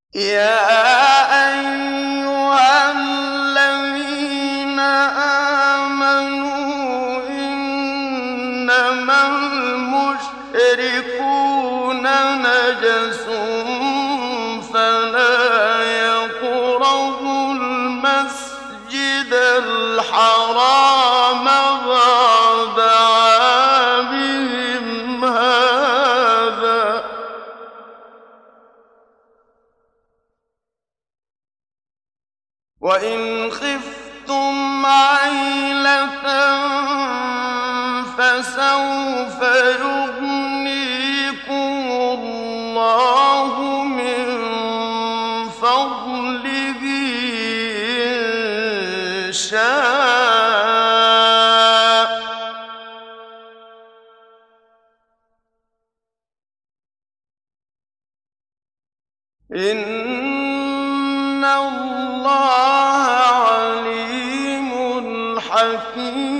يا أيها الذين آمنوا إنما المشركون نجس فلا يقربوا المسجد الحرام بعد عامهم هذا وإن خفتم عيلة فسوف يغنيكم الله من فضله إن شاء إن الله عليم حكيم